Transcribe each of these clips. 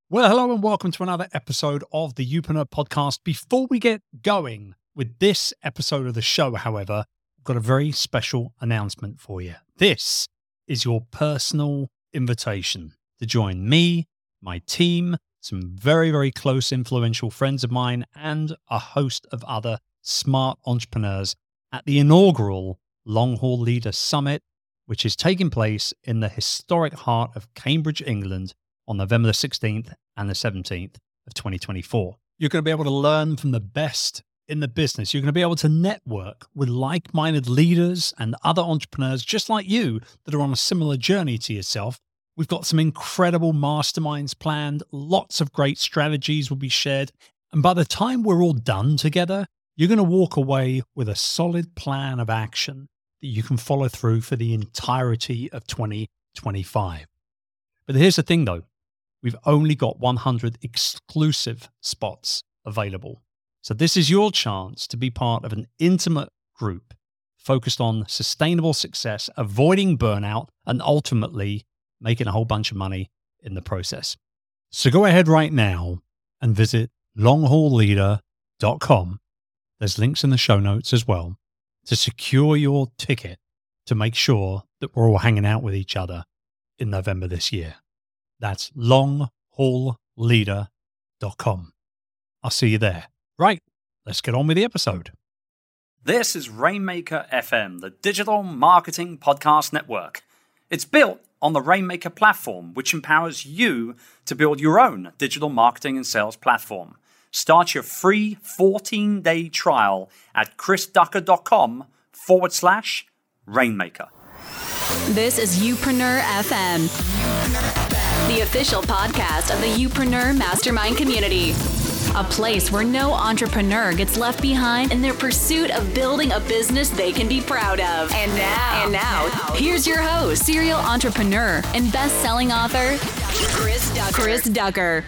Well, hello and welcome to another episode of the Youpreneur podcast. Before we get going with this episode of the show, however, I've got a very special announcement for you. This is your personal invitation to join me, my team, some very, very close influential friends of mine, and a host of other smart entrepreneurs at the inaugural Long Haul Leader Summit, which is taking place in the historic heart of Cambridge, England, on November the 16th and the 17th of 2024. You're going to be able to learn from the best in the business. You're going to be able to network with like-minded leaders and other entrepreneurs just like you that are on a similar journey to yourself. We've got some incredible masterminds planned. Lots of great strategies will be shared. And by the time we're all done together, you're going to walk away with a solid plan of action that you can follow through for the entirety of 2025. But here's the thing though. We've only got 100 exclusive spots available. So this is your chance to be part of an intimate group focused on sustainable success, avoiding burnout, and ultimately making a whole bunch of money in the process. So go ahead right now and visit longhaulleader.com. There's links in the show notes as well to secure your ticket to make sure that we're all hanging out with each other in November this year. That's longhaulleader.com. I'll see you there. Right, let's get on with the episode. This is Rainmaker FM, the digital marketing podcast network. It's built on the Rainmaker platform, which empowers you to build your own digital marketing and sales platform. Start your free 14-day trial at chrisducker.com/Rainmaker. This is Youpreneur FM, the official podcast of the Youpreneur Mastermind community. A place where no entrepreneur gets left behind in their pursuit of building a business they can be proud of. And now, here's your host, serial entrepreneur and best-selling author, Chris Ducker.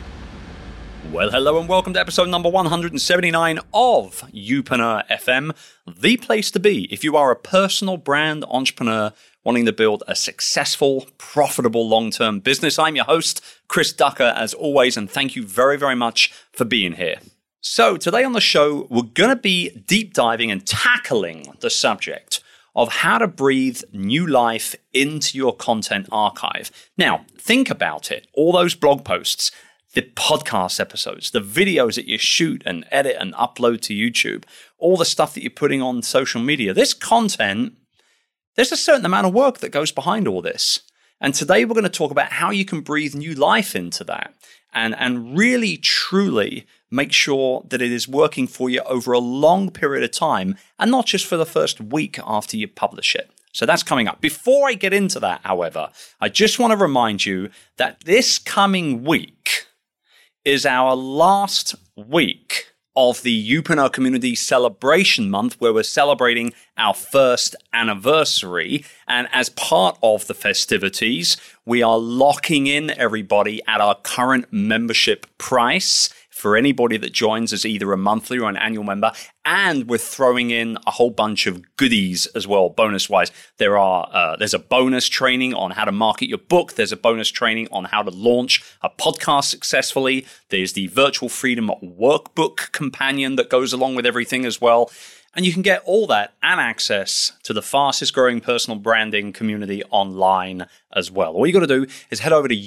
Well, hello and welcome to episode number 179 of Youpreneur FM, the place to be if you are a personal brand entrepreneur wanting to build a successful, profitable long-term business. I'm your host, Chris Ducker, as always, and thank you very, very much for being here. So today on the show, we're going to be deep diving and tackling the subject of how to breathe new life into your content archive. Now, think about it. All those blog posts, the podcast episodes, the videos that you shoot and edit and upload to YouTube, all the stuff that you're putting on social media, this content, there's a certain amount of work that goes behind all this. And today we're going to talk about how you can breathe new life into that and really, truly make sure that it is working for you over a long period of time and not just for the first week after you publish it. So that's coming up. Before I get into that, however, I just want to remind you that this coming week is our last week of the Youpreneur Community Celebration Month, where we're celebrating our first anniversary. And as part of the festivities, we are locking in everybody at our current membership price for anybody that joins as either a monthly or an annual member. And we're throwing in a whole bunch of goodies as well, bonus-wise. There's a bonus training on how to market your book. There's a bonus training on how to launch a podcast successfully. There's the Virtual Freedom Workbook companion that goes along with everything as well. And you can get all that and access to the fastest growing personal branding community online as well. All you got to do is head over to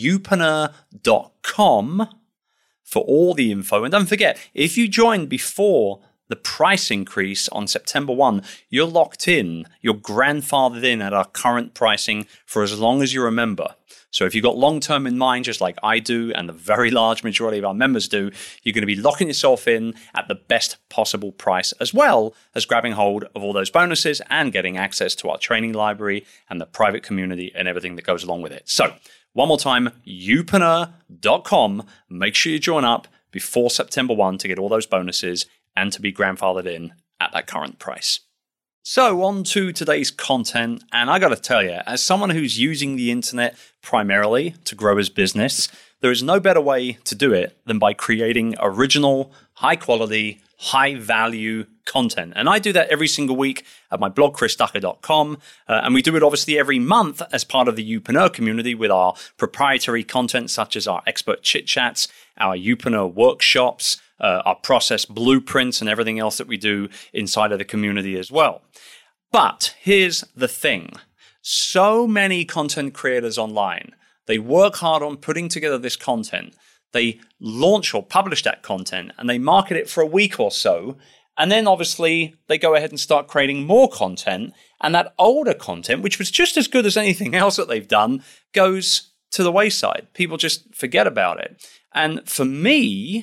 youpreneur.com for all the info. And don't forget, if you join before the price increase on September 1, you're locked in, you're grandfathered in at our current pricing for as long as you're a member. So if you've got long-term in mind, just like I do and the very large majority of our members do, you're going to be locking yourself in at the best possible price, as well as grabbing hold of all those bonuses and getting access to our training library and the private community and everything that goes along with it. So one more time, youpreneur.com. Make sure you join up before September 1 to get all those bonuses and to be grandfathered in at that current price. So on to today's content, and I got to tell you, as someone who's using the internet primarily to grow his business, there is no better way to do it than by creating original, high quality, high value content. And I do that every single week at my blog, chrisducker.com. And we do it obviously every month as part of the Youpreneur community with our proprietary content, such as our expert chit chats, our Youpreneur workshops, our process blueprints, and everything else that we do inside of the community as well. But here's the thing. So many content creators online, they work hard on putting together this content. They launch or publish that content and they market it for a week or so. And then obviously they go ahead and start creating more content. And that older content, which was just as good as anything else that they've done, goes to the wayside. People just forget about it. And for me,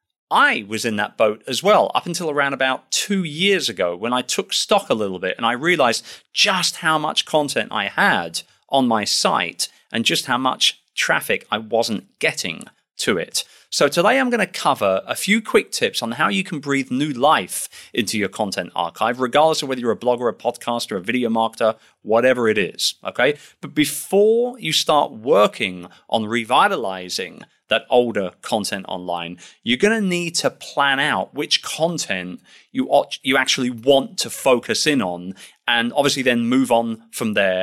I was in that boat as well up until around about 2 years ago when I took stock a little bit and I realized just how much content I had on my site and just how much traffic I wasn't getting to it. So today I'm going to cover a few quick tips on how you can breathe new life into your content archive, regardless of whether you're a blogger, a podcaster, a video marketer, whatever it is, okay? But before you start working on revitalizing that older content online, you're going to need to plan out which content you actually want to focus in on, and obviously then move on from there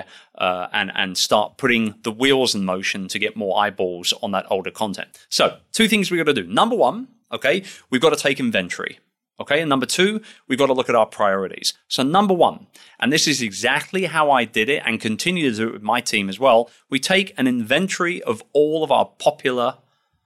and start putting the wheels in motion to get more eyeballs on that older content. So 2 things we've got to do. Number 1, okay, we've got to take inventory. Okay, and number 2, we've got to look at our priorities. So number 1, and this is exactly how I did it and continue to do it with my team as well, we take an inventory of all of our popular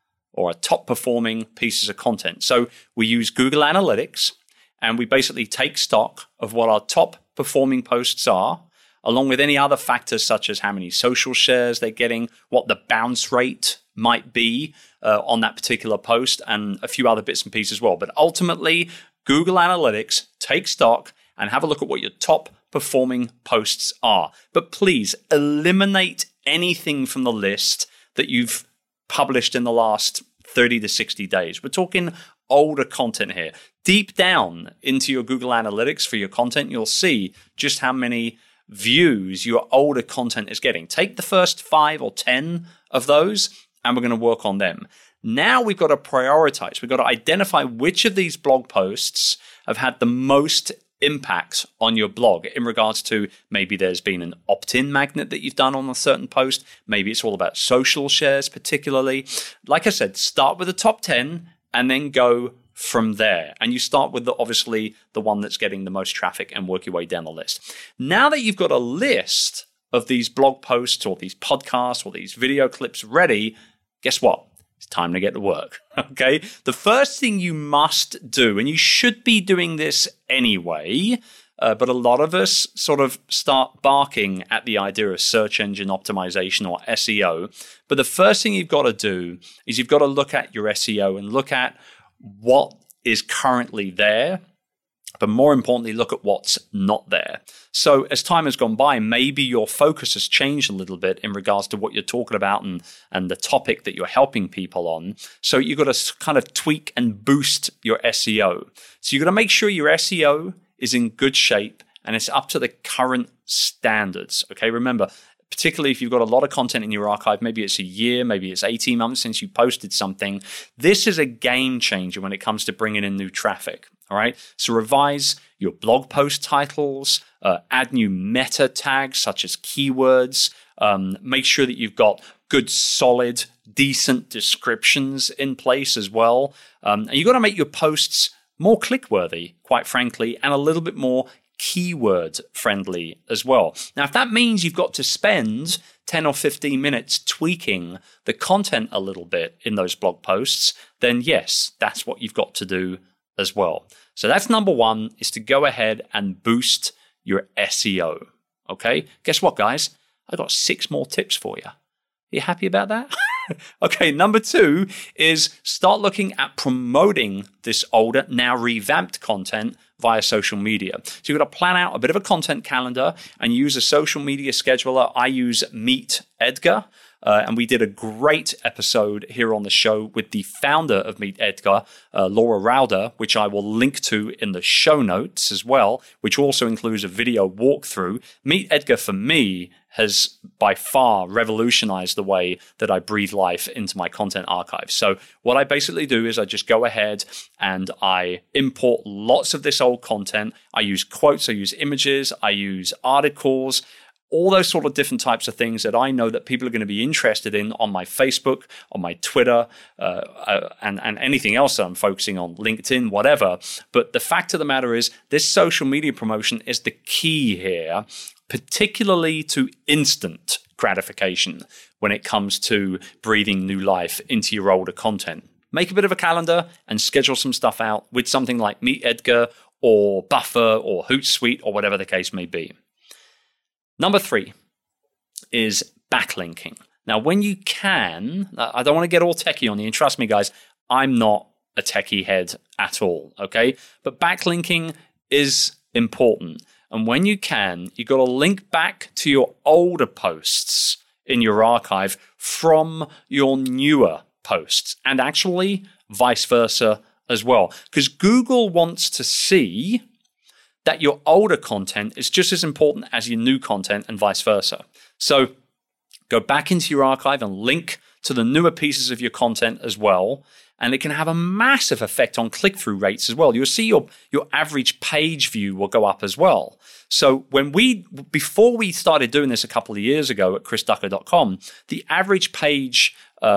or top performing pieces of content. So we use Google Analytics and we basically take stock of what our top performing posts are, along with any other factors such as how many social shares they're getting, what the bounce rate might be on that particular post, and a few other bits and pieces as well. But ultimately, Google Analytics takes stock and have a look at what your top performing posts are. But please eliminate anything from the list that you've published in the last 30 to 60 days. We're talking older content here. Deep down into your Google Analytics for your content, you'll see just how many views your older content is getting. Take the first 5 or 10 of those, and we're going to work on them. Now we've got to prioritize. We've got to identify which of these blog posts have had the most impact on your blog in regards to maybe there's been an opt-in magnet that you've done on a certain post. Maybe it's all about social shares particularly. Like I said, start with the top 10 and then go from there. And you start with obviously the one that's getting the most traffic and work your way down the list. Now that you've got a list of these blog posts or these podcasts or these video clips ready, guess what? It's time to get to work, okay? The first thing you must do, and you should be doing this anyway, but a lot of us sort of start barking at the idea of search engine optimization or SEO. But the first thing you've got to do is you've got to look at your SEO and look at what is currently there, but more importantly, look at what's not there. So as time has gone by, maybe your focus has changed a little bit in regards to what you're talking about and the topic that you're helping people on. So you've got to kind of tweak and boost your SEO. So you've got to make sure your SEO is in good shape and it's up to the current standards. Okay, remember, particularly if you've got a lot of content in your archive, maybe it's a year, maybe it's 18 months since you posted something. This is a game changer when it comes to bringing in new traffic. All right, so revise your blog post titles, add new meta tags such as keywords, make sure that you've got good, solid, decent descriptions in place as well. And you've got to make your posts more click-worthy, quite frankly, and a little bit more keyword friendly as well. Now, if that means you've got to spend 10 or 15 minutes tweaking the content a little bit in those blog posts, then yes, that's what you've got to do as well. So that's number 1, is to go ahead and boost your SEO. Okay, guess what, guys? I got 6 more tips for you. Are you happy about that? Okay, number 2 is start looking at promoting this older, now revamped content via social media. So you've got to plan out a bit of a content calendar and use a social media scheduler. I use Meet Edgar. And we did a great episode here on the show with the founder of Meet Edgar, Laura Rauder, which I will link to in the show notes as well, which also includes a video walkthrough. Meet Edgar, for me, has by far revolutionized the way that I breathe life into my content archive. So what I basically do is I just go ahead and I import lots of this old content. I use quotes, I use images, I use articles, all those sort of different types of things that I know that people are going to be interested in on my Facebook, on my Twitter, and anything else that I'm focusing on, LinkedIn, whatever. But the fact of the matter is this social media promotion is the key here, particularly to instant gratification when it comes to breathing new life into your older content. Make a bit of a calendar and schedule some stuff out with something like Meet Edgar or Buffer or Hootsuite or whatever the case may be. Number 3 is backlinking. Now, when you can, I don't want to get all techie on you, and trust me, guys, I'm not a techie head at all, okay? But backlinking is important. And when you can, you've got to link back to your older posts in your archive from your newer posts, and actually vice versa as well. Because Google wants to see that your older content is just as important as your new content and vice versa. So go back into your archive and link to the newer pieces of your content as well. And it can have a massive effect on click-through rates as well. You'll see your average page view will go up as well. So before we started doing this a couple of years ago at chrisducker.com, the average page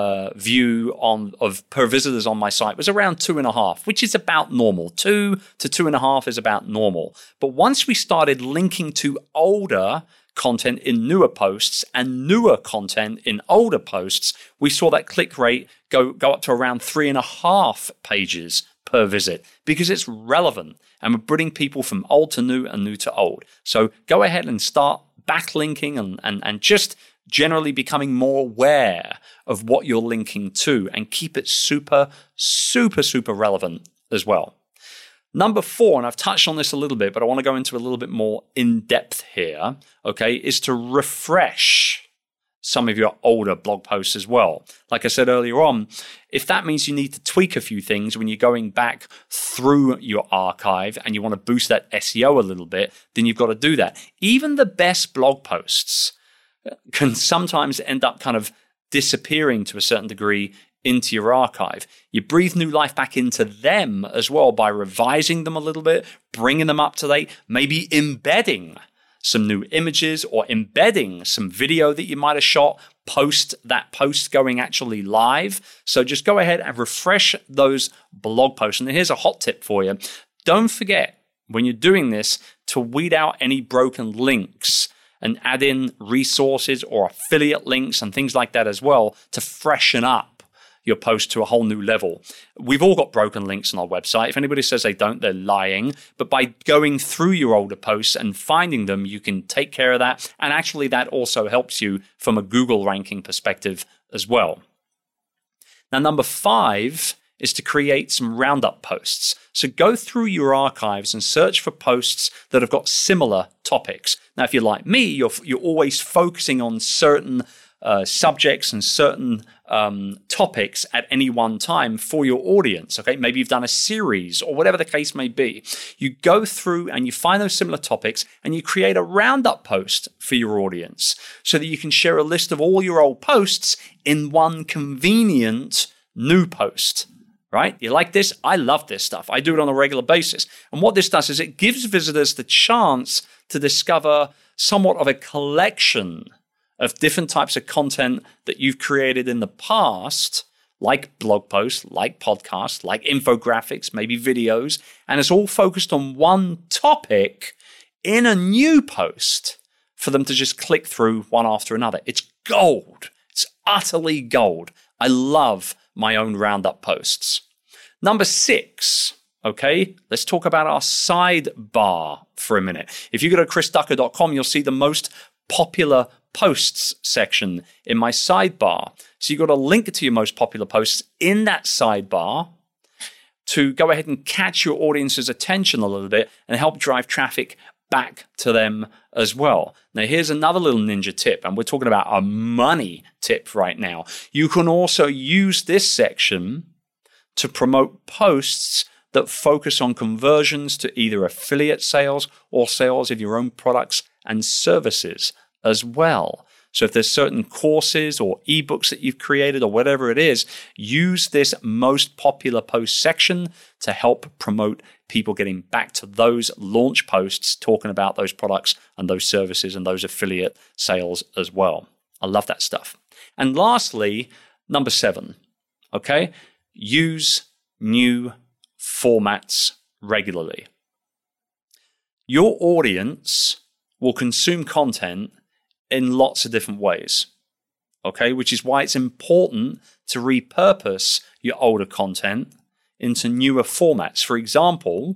view of per visitors on my site was around 2.5, which is about normal. 2 to 2.5 is about normal. But once we started linking to older content in newer posts and newer content in older posts, we saw that click rate go up to around 3.5 pages per visit because it's relevant and we're bringing people from old to new and new to old. So go ahead and start backlinking and just generally becoming more aware of what you're linking to and keep it super, super, super relevant as well. Number 4, and I've touched on this a little bit, but I want to go into a little bit more in depth here, okay, is to refresh some of your older blog posts as well. Like I said earlier on, if that means you need to tweak a few things when you're going back through your archive and you want to boost that SEO a little bit, then you've got to do that. Even the best blog posts can sometimes end up kind of disappearing to a certain degree into your archive. You breathe new life back into them as well by revising them a little bit, bringing them up to date, maybe embedding some new images or embedding some video that you might have shot post that post going actually live. So just go ahead and refresh those blog posts. And here's a hot tip for you. Don't forget when you're doing this to weed out any broken links and add in resources or affiliate links and things like that as well to freshen up your post to a whole new level. We've all got broken links on our website. If anybody says they don't, they're lying. But by going through your older posts and finding them, you can take care of that. And actually, that also helps you from a Google ranking perspective as well. Now, number 5 is to create some roundup posts. So go through your archives and search for posts that have got similar topics. Now, if you're like me, you're always focusing on certain subjects and certain topics at any one time for your audience. Okay, maybe you've done a series or whatever the case may be. You go through and you find those similar topics and you create a roundup post for your audience so that you can share a list of all your old posts in one convenient new post. Right? You like this? I love this stuff. I do it on a regular basis. And what this does is it gives visitors the chance to discover somewhat of a collection of different types of content that you've created in the past, like blog posts, like podcasts, like infographics, maybe videos, and it's all focused on one topic in a new post for them to just click through one after another. It's gold. It's utterly gold. I love my own roundup posts. Number 6, okay, let's talk about our sidebar for a minute. If you go to chrisducker.com, you'll see the most popular posts section in my sidebar. So you've got to link to your most popular posts in that sidebar to go ahead and catch your audience's attention a little bit and help drive traffic back to them as well. Now, here's another little ninja tip, and we're talking about a money tip right now. You can also use this section to promote posts that focus on conversions to either affiliate sales or sales of your own products and services as well. So if there's certain courses or ebooks that you've created or whatever it is, use this most popular post section to help promote people getting back to those launch posts, talking about those products and those services and those affiliate sales as well. I love that stuff. And lastly, number 7, okay? Use new formats regularly. Your audience will consume content in lots of different ways, okay? Which is why it's important to repurpose your older content into newer formats. For example,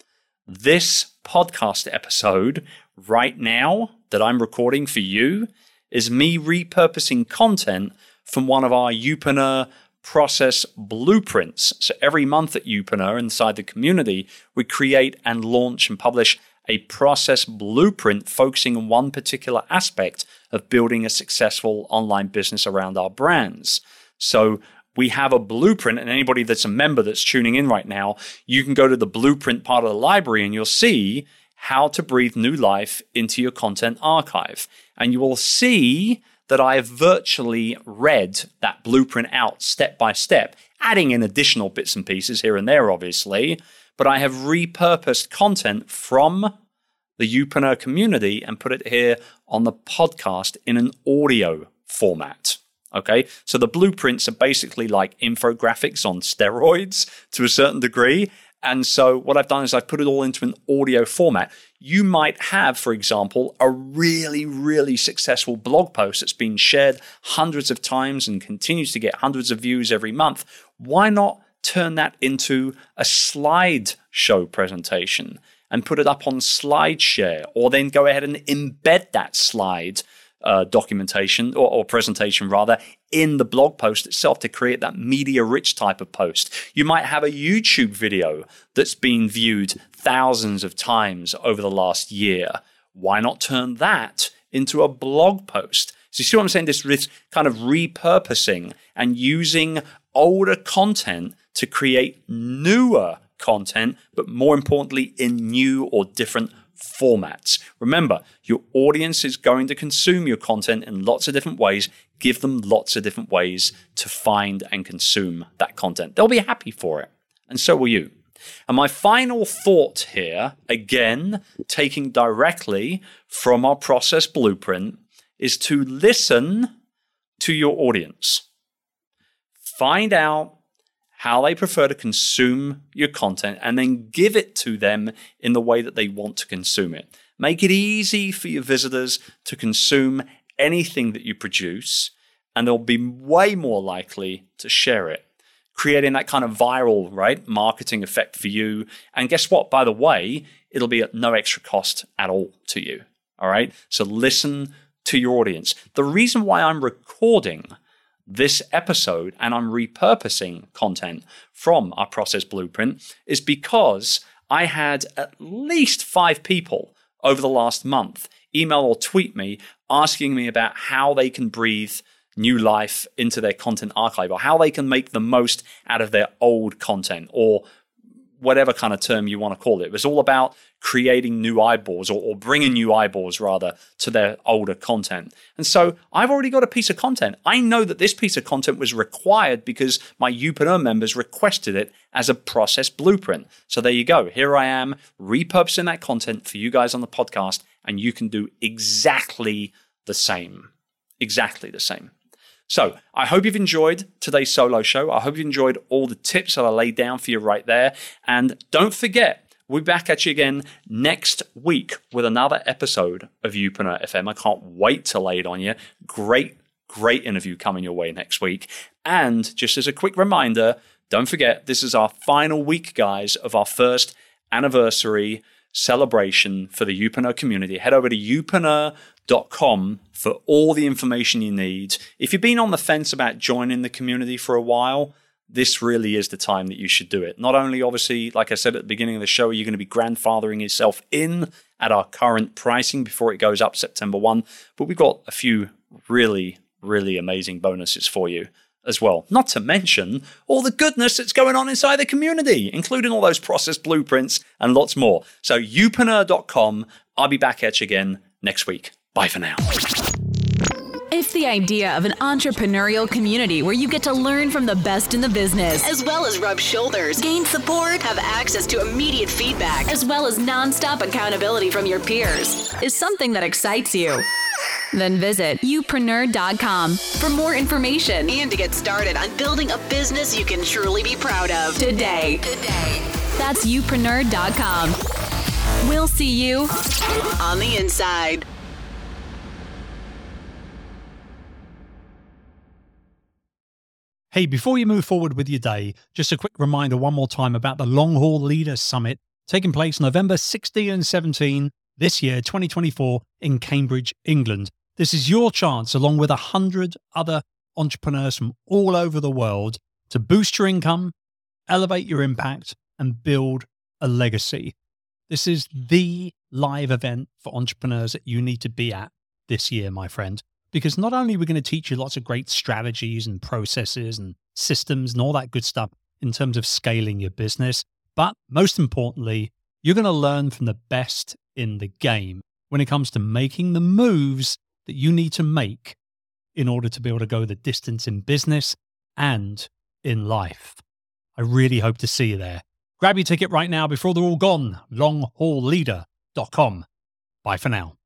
this podcast episode right now that I'm recording for you is me repurposing content from one of our Youpreneur process blueprints. So every month at Youpreneur inside the community, we create and launch and publish a process blueprint focusing on one particular aspect of building a successful online business around our brands. So we have a blueprint, and anybody that's a member that's tuning in right now, you can go to the blueprint part of the library and you'll see how to breathe new life into your content archive. And you will see that I have virtually read that blueprint out step by step, adding in additional bits and pieces here and there, obviously. But I have repurposed content from the Youpreneur community and put it here on the podcast in an audio format. Okay, so the blueprints are basically like infographics on steroids to a certain degree. And so what I've done is I've put it all into an audio format. You might have, for example, a really, really successful blog post that's been shared hundreds of times and continues to get hundreds of views every month. Why not turn that into a slideshow presentation and put it up on SlideShare, or then go ahead and embed that slide documentation or presentation rather in the blog post itself to create that media-rich type of post. You might have a YouTube video that's been viewed thousands of times over the last year. Why not turn that into a blog post? So you see what I'm saying? This kind of repurposing and using older content to create newer content, but more importantly, in new or different formats. Remember, your audience is going to consume your content in lots of different ways. Give them lots of different ways to find and consume that content. They'll be happy for it, and so will you. And my final thought here, again, taking directly from our process blueprint, is to listen to your audience. Find out how they prefer to consume your content, and then give it to them in the way that they want to consume it. Make it easy for your visitors to consume anything that you produce, and they'll be way more likely to share it, creating that kind of viral, right, marketing effect for you. And guess what? By the way, it'll be at no extra cost at all to you. All right? So listen to your audience. The reason why I'm recording this episode and I'm repurposing content from our process blueprint is because I had at least 5 people over the last month email or tweet me asking me about how they can breathe new life into their content archive, or how they can make the most out of their old content, or whatever kind of term you want to call it. It was all about creating new eyeballs, or bringing new eyeballs rather to their older content. And so I've already got a piece of content. I know that this piece of content was required because my Youpreneur members requested it as a process blueprint. So there you go. Here I am repurposing that content for you guys on the podcast, and you can do exactly the same. Exactly the same. So I hope you've enjoyed today's solo show. I hope you've enjoyed all the tips that I laid down for you right there. And don't forget, we'll be back at you again next week with another episode of Youpreneur FM. I can't wait to lay it on you. Great interview coming your way next week. And just as a quick reminder, don't forget, this is our final week, guys, of our first anniversary celebration for the Youpreneur community. Head over to youpreneur.com for all the information you need. If you've been on the fence about joining the community for a while, this really is the time that you should do it. Not only, obviously, like I said at the beginning of the show, you're going to be grandfathering yourself in at our current pricing before it goes up September 1, but we've got a few really, really amazing bonuses for you as well. Not to mention all the goodness that's going on inside the community, including all those process blueprints and lots more. So youpreneur.com. I'll be back at you again next week. Bye for now. If the idea of an entrepreneurial community where you get to learn from the best in the business, as well as rub shoulders, gain support, have access to immediate feedback, as well as nonstop accountability from your peers, is something that excites you, then visit youpreneur.com for more information and to get started on building a business you can truly be proud of today. That's youpreneur.com. We'll see you on the inside. Hey, before you move forward with your day, just a quick reminder one more time about the Long Haul Leaders Summit taking place November 16 and 17 this year, 2024, in Cambridge, England. This is your chance, along with 100 other entrepreneurs from all over the world, to boost your income, elevate your impact, and build a legacy. This is the live event for entrepreneurs that you need to be at this year, my friend. Because not only are we going to teach you lots of great strategies and processes and systems and all that good stuff in terms of scaling your business, but most importantly, you're going to learn from the best in the game when it comes to making the moves that you need to make in order to be able to go the distance in business and in life. I really hope to see you there. Grab your ticket right now before they're all gone. LonghaulLeader.com. Bye for now.